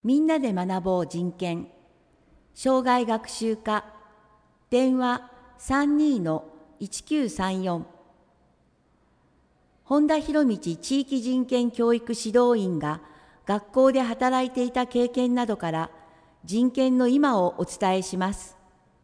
みんなで学ぼう人権、生涯学習課、電話32-1934。本田博道地域人権教育指導員が学校で働いていた経験などから人権の今をお伝えします。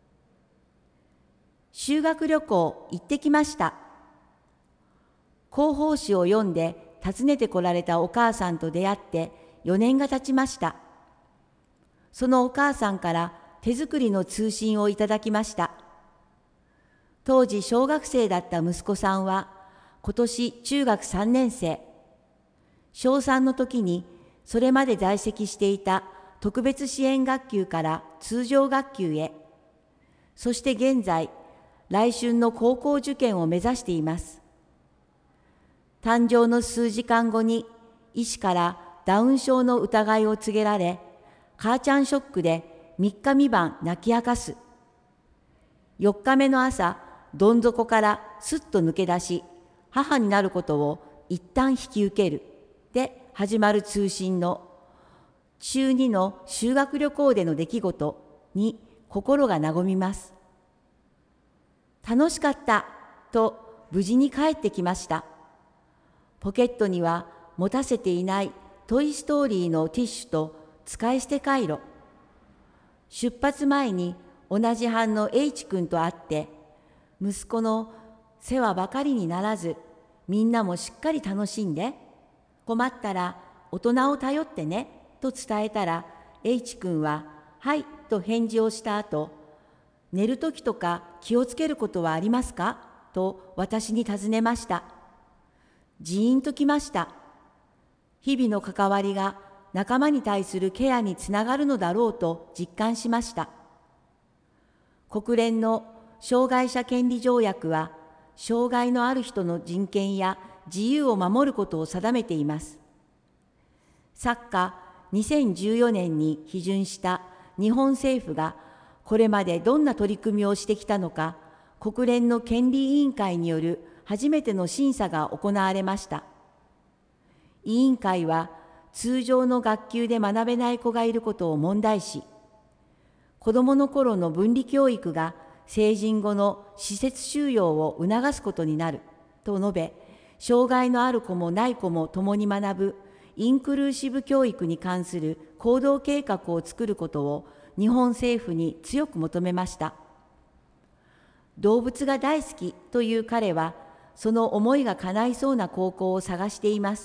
修学旅行行ってきました。広報誌を読んで訪ねてこられたお母さんと出会って4年が経ちました。そのお母さんから手作りの通信をいただきました。当時小学生だった息子さんは今年中学3年生。小3の時にそれまで在籍していた特別支援学級から通常学級へ、そして現在、来春の高校受験を目指しています。誕生の数時間後に医師からダウン症の疑いを告げられ、母ちゃんショックで3日3晩泣き明かす。4日目の朝、どん底からすっと抜け出し、母になることを一旦引き受けるで始まる通信の中2の修学旅行での出来事に心が和みます。楽しかったと無事に帰ってきました。ポケットには持たせていないトイストーリーのティッシュと使い捨てカイロ。出発前に同じ班の H 君と会って、息子の世話ばかりにならず、みんなもしっかり楽しんで、困ったら大人を頼ってねと伝えたら、H 君ははいと返事をした後、寝るときとか気をつけることはありますかと私に尋ねました。ジーンときました。日々の関わりが仲間に対するケアにつながるのだろうと実感しました。国連の障害者権利条約は、障害のある人の人権や自由を守ることを定めています。昨夏2014年に批准した日本政府が、これまでどんな取り組みをしてきたのか、国連の権利委員会による初めての審査が行われました。委員会は、通常の学級で学べない子がいることを問題視、子どもの頃の分離教育が成人後の施設収容を促すことになると述べ、障害のある子もない子も共に学ぶインクルーシブ教育に関する行動計画を作ることを日本政府に強く求めました。動物が大好きという彼は、その思いが叶いそうな高校を探しています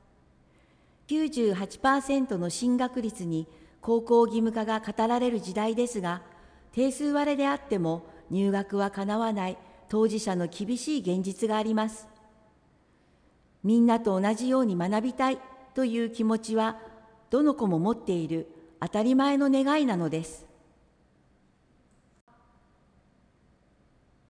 。98% の進学率に高校義務化が語られる時代ですが、定数割れであっても入学はかなわない当事者の厳しい現実があります。みんなと同じように学びたいという気持ちは、どの子も持っている当たり前の願いなのです。